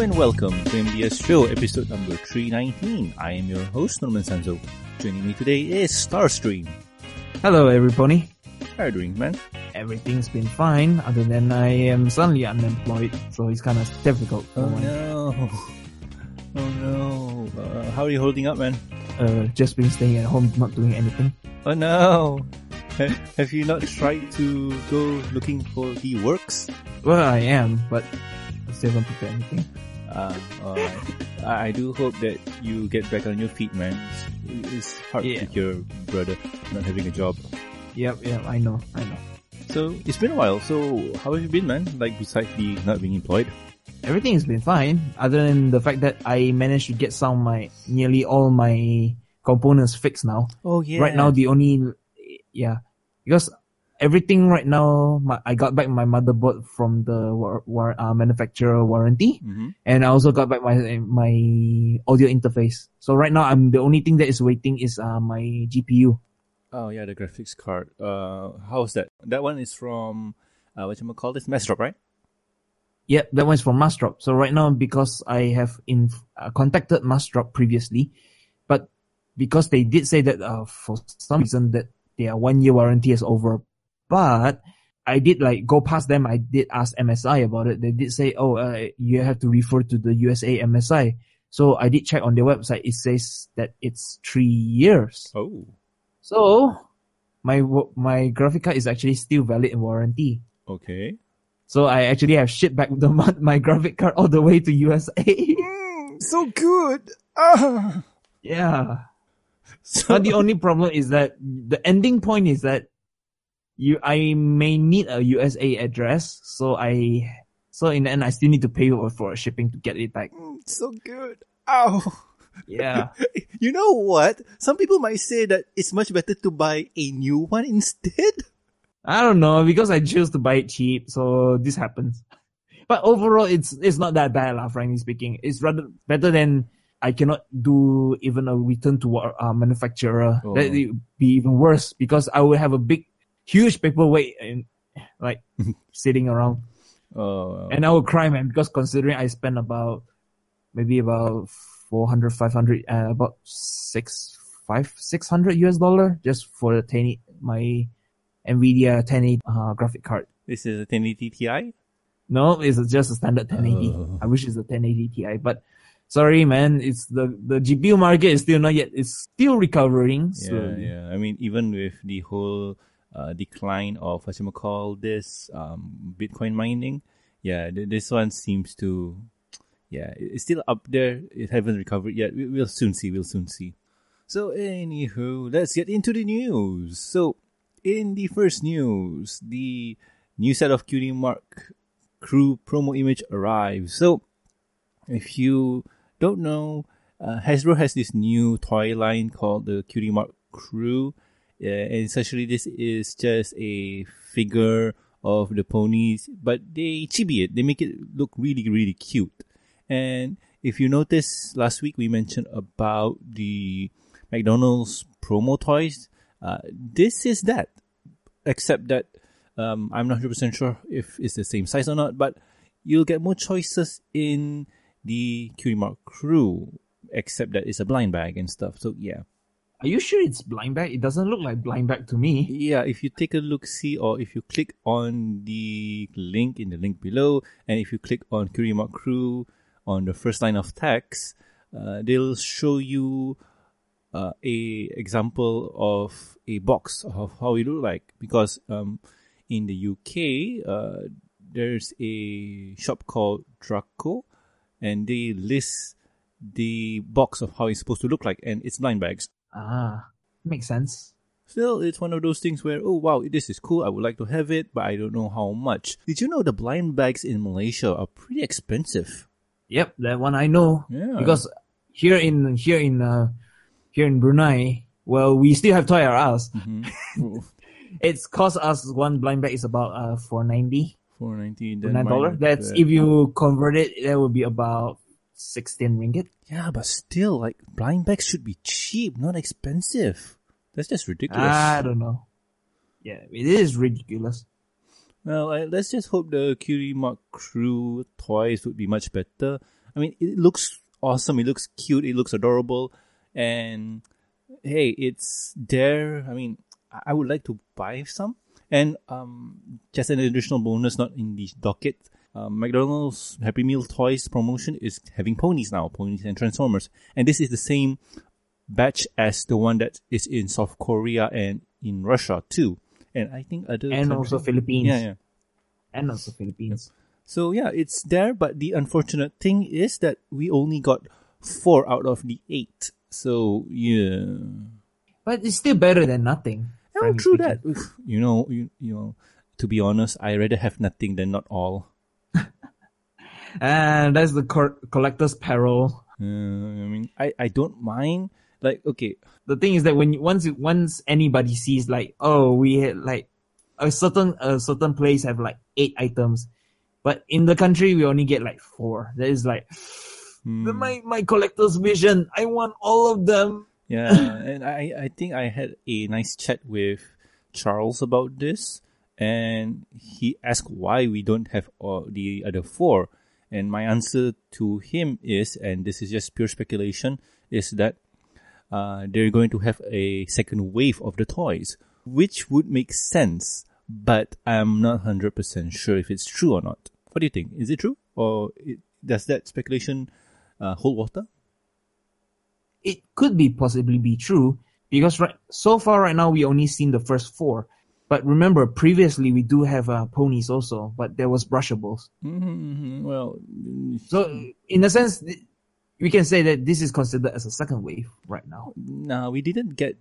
and welcome to MDS Show, episode number 319. I am your host, Norman Sanzo. Joining me today is Starstream. Hello, everybody. How are you doing, man? Everything's been fine, other than I am suddenly unemployed, so it's kind of difficult. Oh no. How are you holding up, man? Just been staying at home, not doing anything. Oh no. Have you not tried to go looking for the works? Well, I am, but I still haven't prepared anything. Alright. I do hope that you get back on your feet, man. It's hard to hear brother not having a job. Yep, I know. So, it's been a while. So, how have you been, man? Like, besides the not being employed? Everything has been fine, other than the fact that I managed to get nearly all my components fixed now. Oh, yeah. Right now, because everything right now, I got back my motherboard from the manufacturer warranty, and I also got back my audio interface. So right now, the only thing that is waiting is my GPU. Oh yeah, the graphics card. How's that? That one is from Mastrop, right? Yeah, that one's from Mastrop. So right now, because I have contacted Mastrop previously, but because they did say that for some reason that their 1 year warranty is over, but I did go past them. I did ask MSI about it. They did say, you have to refer to the USA MSI. So I did check on their website. It says that it's 3 years. Oh. So my graphic card is actually still valid in warranty. Okay. So I actually have shipped back my graphic card all the way to USA. So good. Yeah. But the only problem is that the ending point is that I may need a USA address. So in the end, I still need to pay for shipping to get it back. So good. Ow. Yeah. You know what? Some people might say that it's much better to buy a new one instead. I don't know, because I choose to buy it cheap, so this happens. But overall, it's not that bad, frankly speaking. It's rather better than I cannot do even a return to manufacturer. Oh. That would be even worse, because I will have a huge paperweight sitting around. Oh. And I will cry, man, because considering I spent about 400, 500, about $600 US just for my NVIDIA 1080 graphic card. This is a 1080 Ti? No, it's just a standard 1080. Oh. I wish it's a 1080 Ti, but sorry, man, it's the GPU market is still not yet. It's still recovering slowly. Yeah. I mean, even with the whole decline of Bitcoin mining, this one seems to, it's still up there. It haven't recovered yet. We'll soon see. So, anywho, let's get into the news. So, in the first news, the new set of Cutie Mark Crew promo image arrives. So, if you don't know, Hasbro has this new toy line called the Cutie Mark Crew. And essentially, this is just a figure of the ponies, but they chibi it. They make it look really, really cute. And if you notice, last week we mentioned about the McDonald's promo toys. This is that, except that I'm not 100% sure if it's the same size or not, but you'll get more choices in the Cutie Mark Crew, except that it's a blind bag and stuff. So yeah. Are you sure it's blind bag? It doesn't look like blind bag to me. Yeah, if you take a look-see, or if you click on the link in the link below, and if you click on Cutie Mark Crew on the first line of text, they'll show you a example of a box of how it look like, because in the UK there's a shop called Draco, and they list the box of how it's supposed to look like, and it's blind bags. Makes sense. Still, it's one of those things where, oh wow, this is cool, I would like to have it, but I don't know how much. Did you know the blind bags in Malaysia are pretty expensive? Yep, that one I know. Yeah. Because here in Brunei, well, we still have Toys R Us. Mm-hmm. It's cost us one blind bag is about $4.90. $4.90. That's if you convert it, that would be about 16 ringgit. Yeah, but still, like, blind bags should be cheap, not expensive. That's just ridiculous. I don't know. Yeah, it is ridiculous. Well, let's just hope the Cutie Mark Crew toys would be much better. I mean, it looks awesome. It looks cute. It looks adorable. And hey, it's there. I mean, I would like to buy some. And just an additional bonus, not in the docket. McDonald's Happy Meal Toys promotion is having ponies now, ponies and Transformers. And this is the same batch as the one that is in South Korea and in Russia too. And I think other And countries. also Philippines. Yeah. And also Philippines. So yeah, it's there, but the unfortunate thing is that we only got 4 out of the 8. So yeah. But it's still better than nothing. Oh, frankly true speaking. that. You know, to be honest, I rather have nothing than not all. And that's the collector's peril. I mean, I don't mind. Like, okay, The thing is that once anybody sees like, oh, we had like a certain place have like 8 items, but in the country we only get like 4. That is like my collector's vision. I want all of them. yeah, and I think I had a nice chat with Charles about this, and he asked why we don't have the other 4, and my answer to him is, and this is just pure speculation, is that they're going to have a second wave of the toys, which would make sense, but I'm not 100% sure if it's true or not. What do you think? Is it true? Or does that speculation hold water? It could possibly be true because so far right now we only seen the first 4. But remember, previously we do have ponies also, but there was brushables. Well, So in a sense, we can say that this is considered as a second wave right now. no, we didn't get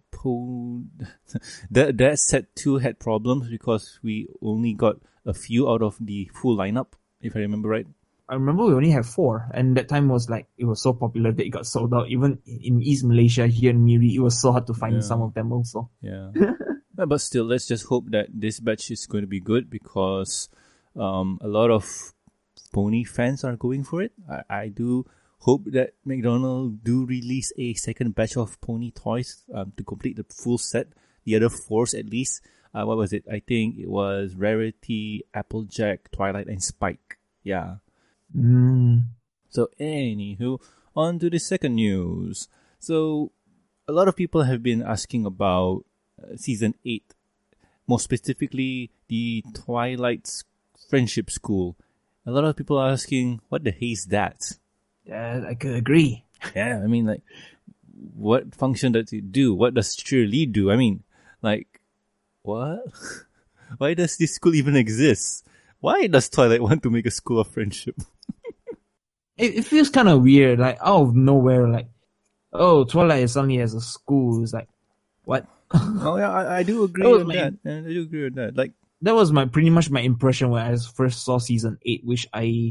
that set 2 had problems because we only got a few out of the full lineup, if I remember right. I remember we only have 4, and that time was like, it was so popular that it got sold out. Even in East Malaysia, here in Miri, it was so hard to find some of them also. Yeah. But still, let's just hope that this batch is going to be good because a lot of pony fans are going for it. I do hope that McDonald's do release a second batch of pony toys to complete the full set. The other 4s at least. What was it? I think it was Rarity, Applejack, Twilight, and Spike. Yeah. So anywho, on to the second news. So a lot of people have been asking about season 8, more specifically the Twilight's Friendship School. A lot of people are asking, what the hell is that? Yeah, I could agree. Yeah, I mean, like, what function does it do? What does cheerlead do? I mean, like, what? Why does this school even exist? Why does Twilight want to make a school of friendship? It feels kind of weird, like out of nowhere, like, oh, Twilight suddenly has a school. It's like, what? Oh yeah, I do agree That was with that. I do agree with that. Like, that was pretty much my impression when I first saw season 8, which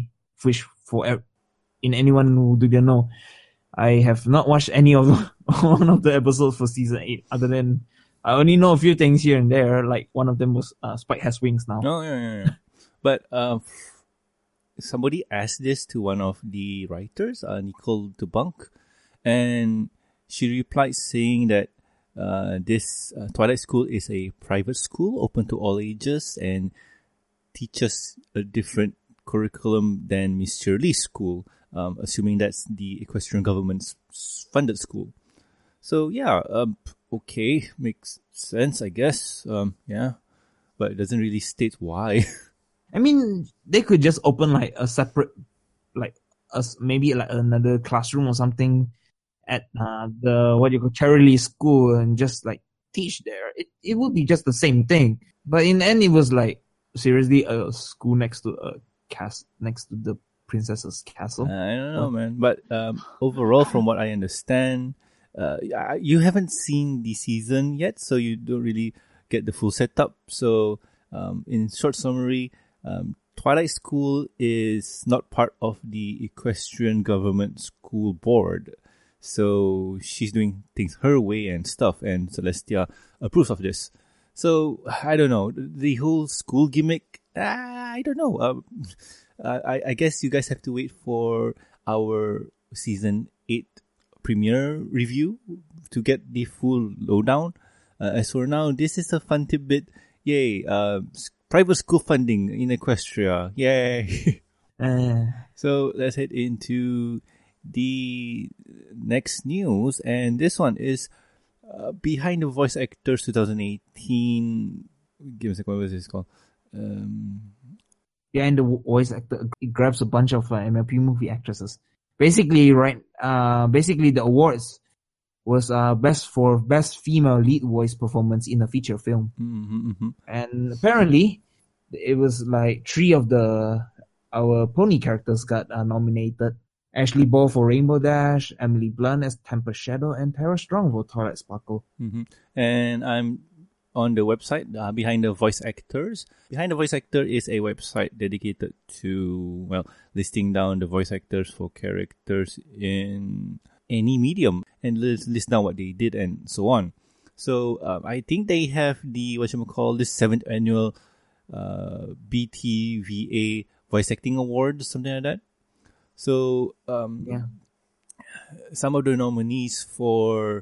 in anyone who didn't know, I have not watched any of one of the episodes for season 8, other than I only know a few things here and there. Like one of them was Spike has wings now. oh yeah. But somebody asked this to one of the writers, Nicole DeBunk, and she replied saying that this Twilight School is a private school open to all ages and teaches a different curriculum than Miss Shirley's school, assuming that's the Equestrian government's funded school. So yeah, okay, makes sense, I guess. Yeah, but it doesn't really state why. I mean, they could just open like a separate, maybe like another classroom or something at the Charlie school and just like teach there. It would be just the same thing. But in the end, it was like seriously a school next to the princess's castle. I don't know, man. But overall, from what I understand, you haven't seen the season yet, so you don't really get the full setup. So, in short summary, Twilight School is not part of the Equestrian Government School Board. So she's doing things her way and stuff, and Celestia approves of this. So, I don't know. The whole school gimmick, I don't know. I guess you guys have to wait for our season 8 premiere review to get the full lowdown. As for now, this is a fun tidbit. Yay. Private school funding in Equestria. Yay. So let's head into the next news, and this one is Behind the Voice Actors 2018. Give me a second, what was this called? Behind the Voice Actor, it grabs a bunch of MLP movie actresses. Basically, the awards was best female lead voice performance in a feature film. And apparently it was like 3 of our pony characters got nominated. Ashley Ball for Rainbow Dash, Emily Blunt as Tempest Shadow, and Tara Strong for Twilight Sparkle. And I'm on the website, Behind the Voice Actors. Behind the Voice Actor is a website dedicated to, listing down the voice actors for characters in any medium and list down what they did and so on. So I think they have the, this 7th annual BTVA Voice Acting Awards, something like that. So some of the nominees for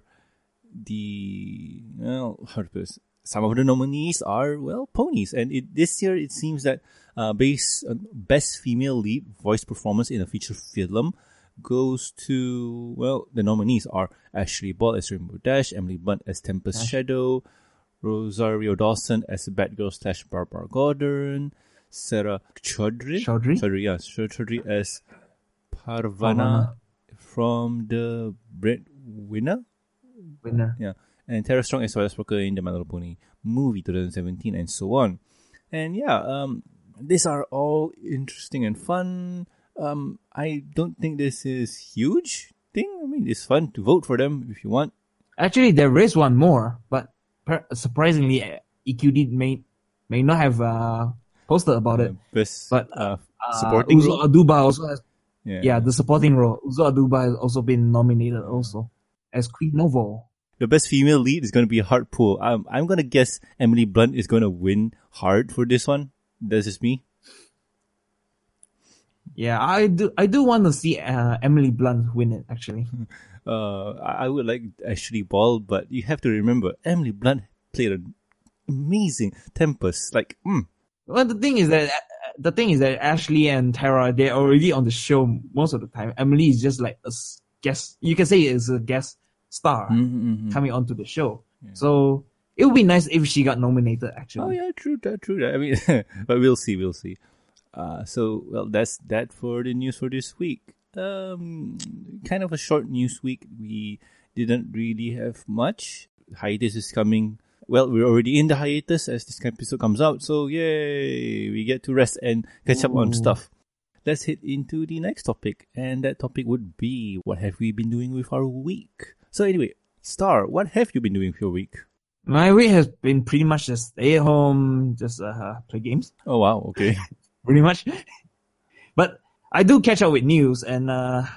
some of the nominees are, ponies. And this year it seems that based on Best Female Lead Voice Performance in a Feature Film goes to, the nominees are Ashley Ball as Rainbow Dash, Emily Blunt as Tempest Shadow, Rosario Dawson as Batgirl / Barbara Gordon, Sarah Chaudhry as Parvana from The Breadwinner. Yeah. And Tara Strong as Twilight Sparkle in the My Little Pony movie 2017 and so on. And these are all interesting and fun. I don't think this is huge thing. I mean, it's fun to vote for them if you want. Actually, there is one more, but surprisingly, EQD may not have posted about it. But supporting Uzo Aduba also has. Yeah, the supporting role. Uzo Aduba has also been nominated also as Queen Novo. The best female lead is going to be a hard pull. I'm going to guess Emily Blunt is going to win hard for this one. That's just me. Yeah, I do want to see Emily Blunt win it, actually. I would like Ashley Ball, but you have to remember, Emily Blunt played an amazing Tempest. Well, the thing is that Ashley and Tara, they're already on the show most of the time. Emily is just like a guest. You can say it's a guest star coming onto the show. Yeah. So it would be nice if she got nominated, actually. Oh yeah, true that. I mean, but we'll see. That's that for the news for this week. Kind of a short news week. We didn't really have much. Hiatus is coming. Well, we're already in the hiatus as this episode comes out. So yay, we get to rest and catch up on stuff. Let's hit into the next topic. And that topic would be, what have we been doing with our week? So anyway, Star, what have you been doing for your week? My week has been pretty much just stay at home, just play games. Oh wow, okay. Pretty much. But I do catch up with news, and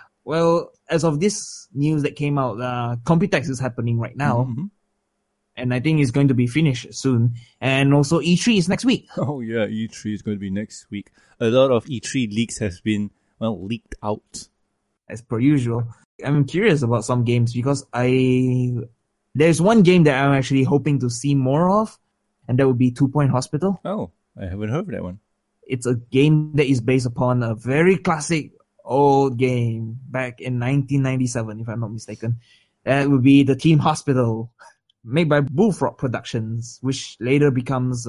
as of this news that came out, Computex is happening right now. And I think it's going to be finished soon. And also E3 is next week. Oh yeah, E3 is going to be next week. A lot of E3 leaks has been, leaked out. As per usual. I'm curious about some games because there's one game that I'm actually hoping to see more of, and that would be 2 Point Hospital. Oh, I haven't heard of that one. It's a game that is based upon a very classic old game back in 1997, if I'm not mistaken. That would be the Team Hospital, made by Bullfrog Productions, which later becomes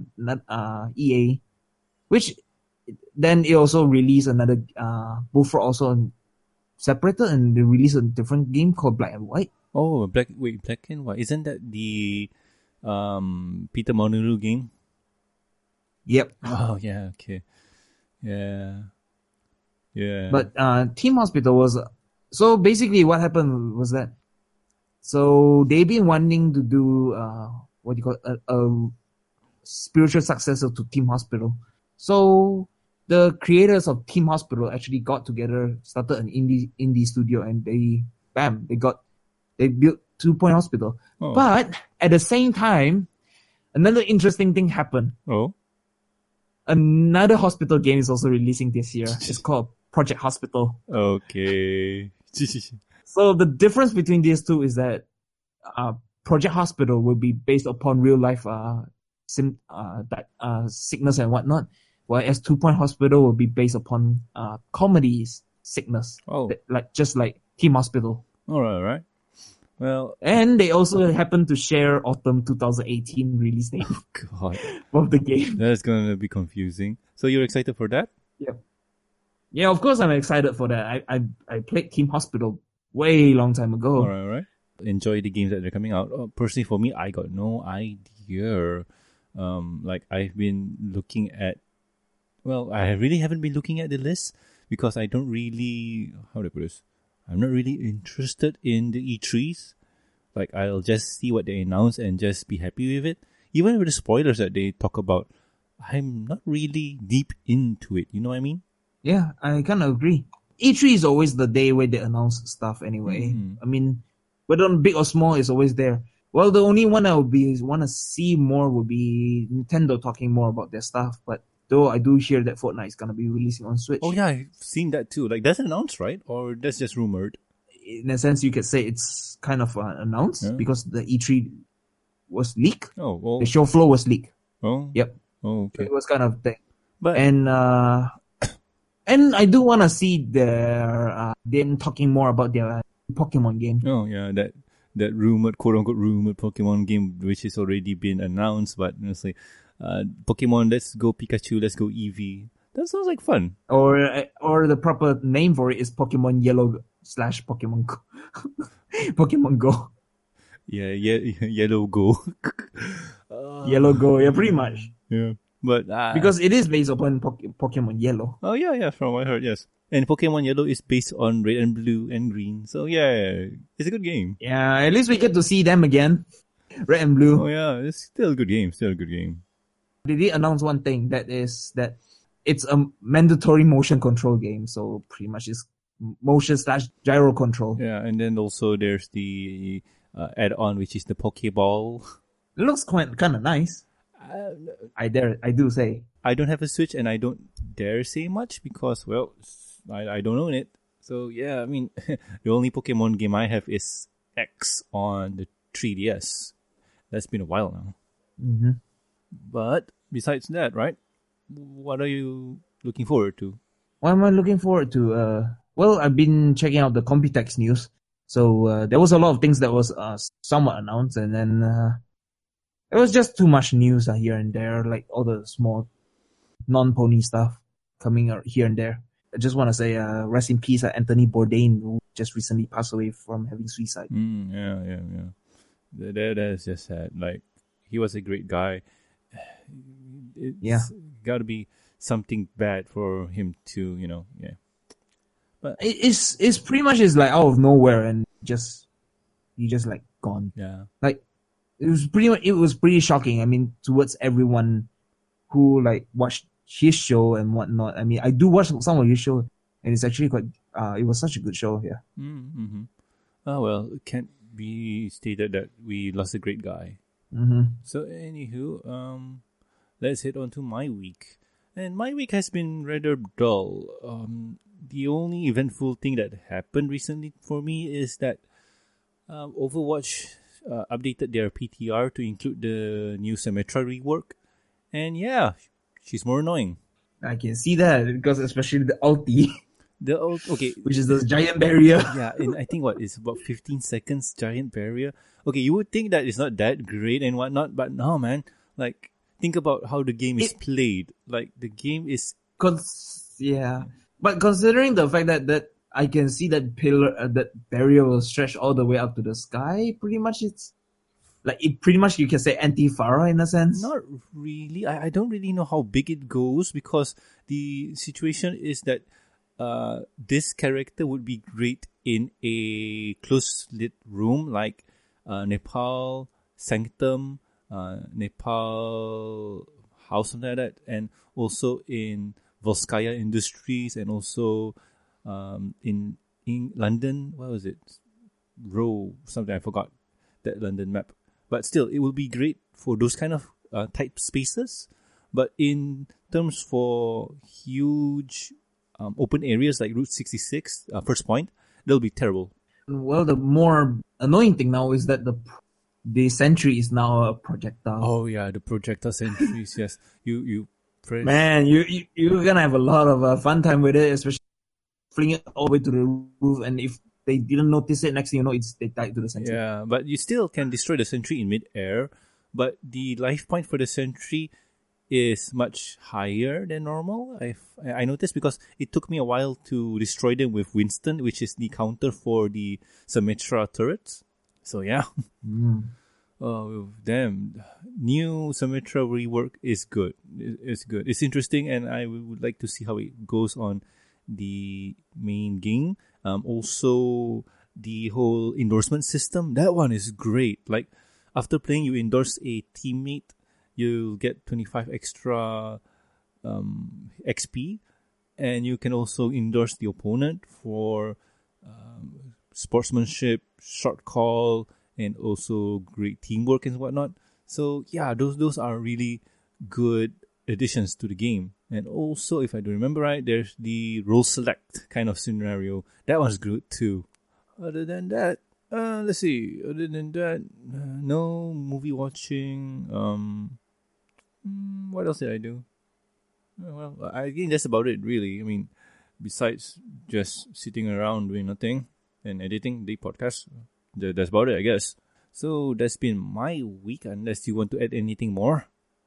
EA, which then it also released another Bullfrog also separated, and they released a different game called Black and White. Oh, Black and White. Isn't that the Peter Molyneux game? Yep. Oh yeah, okay. Yeah. But Team Hospital was, so basically what happened was that, so they've been wanting to do a spiritual successor to Team Hospital. So the creators of Team Hospital actually got together, started an indie studio, and they built 2 Point Hospital. Oh. But at the same time, another interesting thing happened. Oh. Another hospital game is also releasing this year. It's called Project Hospital. Okay. So the difference between these two is that Project Hospital will be based upon real life sickness and whatnot, whereas Two Point Hospital will be based upon comedy sickness, Oh, just like Team Hospital. all right. Well, And they also happen to share autumn 2018 release date God, of the game. that's gonna be confusing. So you're excited for that? Yeah, of course I'm excited for that. I played Team Hospital way long time ago. All right. Enjoy the games that are coming out. Personally, for me, I got no idea. Like I've been looking at. Well, I really haven't been looking at the list because I don't really. How do I put this? I'm not really interested in the E3s. Like I'll just see what they announce and just be happy with it. Even with the spoilers that they talk about, I'm not really deep into it. You know what I mean? Yeah, I kind of agree. E3 is always the day where they announce stuff anyway. I mean, whether on big or small, it's always there. Well, the only one I would want to see more would be Nintendo talking more about their stuff. But though I do hear that Fortnite is gonna be releasing on Switch. Oh yeah, I've seen that too. Like that's announced, right? Or that's just rumored? In a sense, you could say it's kind of announced because the E3 was leaked. Oh, well. The show floor was leaked. Oh. Yep. Oh, okay. It was kind of thing. But And I do want to see them talking more about their Pokemon game. oh yeah, that rumored, quote unquote rumored Pokemon game, which has already been announced, but honestly, Pokemon Let's Go Pikachu, Let's Go Eevee. That sounds like fun. Or the proper name for it is Pokemon Yellow / Pokemon Go. Pokemon Go. Yeah, Yellow Go. Yellow Go, yeah, pretty much. Yeah, but Because it is based upon Pokemon Yellow. oh yeah, from what I heard, yes. And Pokemon Yellow is based on Red and Blue and Green, so yeah, it's a good game. Yeah, at least we get to see them again. Red and Blue. Oh yeah, it's still a good game. They did announce one thing, that is that it's a mandatory motion control game, so pretty much it's motion / gyro control. Yeah, and then also there's the add-on, which is the Pokeball. It looks kind of nice. I do say. I don't have a Switch, and I don't dare say much because, well, I don't own it. So yeah, I mean, the only Pokemon game I have is X on the 3DS. That's been a while now. Mm-hmm. But besides that, right? What are you looking forward to? What am I looking forward to? Well, I've been checking out the Computex news. So there was a lot of things that was somewhat announced, and then it was just too much news here and there, like all the small non-pony stuff coming out here and there. I just want to say rest in peace Anthony Bourdain, who just recently passed away from having suicide. Yeah. That's just sad. Like, he was a great guy. It's got to be something bad for him to, yeah. But it's pretty much is like out of nowhere, and he just like gone. Yeah. Like it was pretty shocking. I mean, towards everyone who like watched his show and whatnot. I mean, I do watch some of his show, and it's actually quite. It was such a good show. Yeah. Mm-hmm. Oh well, it can't be stated that we lost a great guy. Mm-hmm. So anywho, let's head on to my week. And my week has been rather dull. The only eventful thing that happened recently for me is that Overwatch updated their PTR to include the new Symmetra rework. And yeah, she's more annoying. I can see that, because especially the ulti, okay, which is the giant barrier. Yeah, and I think it's about 15 seconds giant barrier. Okay, you would think that it's not that great and whatnot, but no, man. Like, think about how the game is played. Like, the game is... But considering the fact that I can see that pillar, that barrier will stretch all the way up to the sky, pretty much you can say anti-Pharah in a sense. Not really. I don't really know how big it goes, because the situation is that this character would be great in a close-lit room like Nepal Sanctum, Nepal House, something like that, and also in Volskaya Industries, and also in London. What was it? Row something, I forgot that London map. But still, it will be great for those kind of type spaces. But in terms for huge open areas like Route 66, First Point, they'll be terrible. Well, the more annoying thing now is that the sentry is now a projectile. Oh yeah, the projectile sentries. Yes, you Man, you're gonna have a lot of fun time with it, especially fling it all the way to the roof. And if they didn't notice it, next thing you know, they tied to the sentry. Yeah, but you still can destroy the sentry in mid-air, but the life point for the sentry is much higher than normal. I noticed because it took me a while to destroy them with Winston, which is the counter for the Symmetra turrets. So yeah. With them, new Symmetra rework is good. It's good. It's interesting, and I would like to see how it goes on the main game. Also, the whole endorsement system, that one is great. Like, after playing, you endorse a teammate, you'll get 25 extra XP, and you can also endorse the opponent for sportsmanship, short call, and also great teamwork and whatnot. So yeah, those are really good additions to the game. And also, if I do remember right, there's the role select kind of scenario. That one's good too. Other than that, let's see. Other than that, no movie watching. What else did I do? Well, I think that's about it, really. I mean, besides just sitting around doing nothing and editing the podcast, that's about it, I guess. So that's been my week, unless you want to add anything more.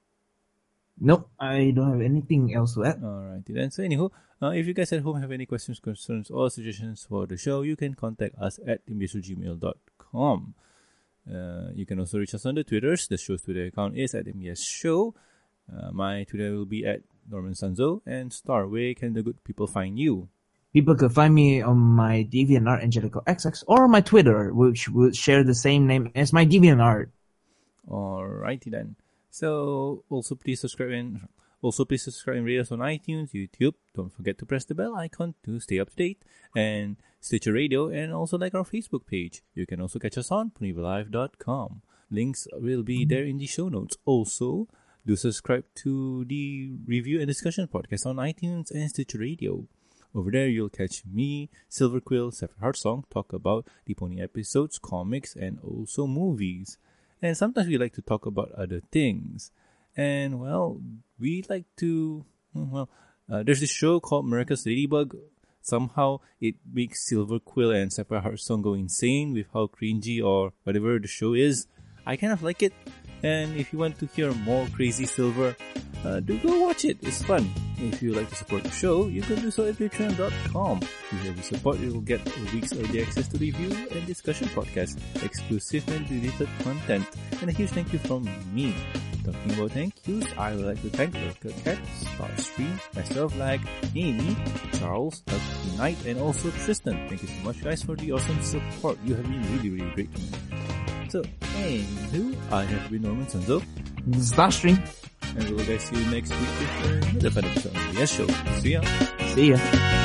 Nope, I don't have anything else to add. Alrighty then. So anywho, if you guys at home have any questions, concerns, or suggestions for the show, you can contact us at mbsgmail.com. You can also reach us on the Twitters. The show's Twitter account is at mbsshow. My Twitter will be at Norman Sanzo. And Star, where can the good people find you? People could find me on my DeviantArt AngelicoXX or my Twitter, which will share the same name as my DeviantArt. Alrighty then. So also please subscribe and rate us on iTunes, YouTube. Don't forget to press the bell icon to stay up to date, and Stitcher Radio, and also like our Facebook page. You can also catch us on PonyValive.com. Links will be there in the show notes. Also, do subscribe to the review and discussion podcast on iTunes and Stitcher Radio. Over there, you'll catch me, Silverquill, Sapphire Heartsong, talk about the Pony episodes, comics, and also movies. And sometimes we like to talk about other things. And, well, we like to... there's this show called America's Ladybug. Somehow, it makes Silverquill and Sapphire Heartsong go insane with how cringy or whatever the show is. I kind of like it. And if you want to hear more crazy Silver, do go watch it. It's fun. If you like to support the show, you can do so at patreon.com. With every support, you will get a week's early access to review and discussion podcasts, exclusive and deleted content, and a huge thank you from me. Talking about thank yous, I would like to thank Lurker Cat, Starstream, myself, Lag, Amy, Charles, Lucky Knight, and also Tristan. Thank you so much, guys, for the awesome support. You have been really, really great to me. So, anywho, I have been Norman Sanzo. This is Starstream. And we'll guys see you next week with another fun episode of the Yes Show. See ya. See ya.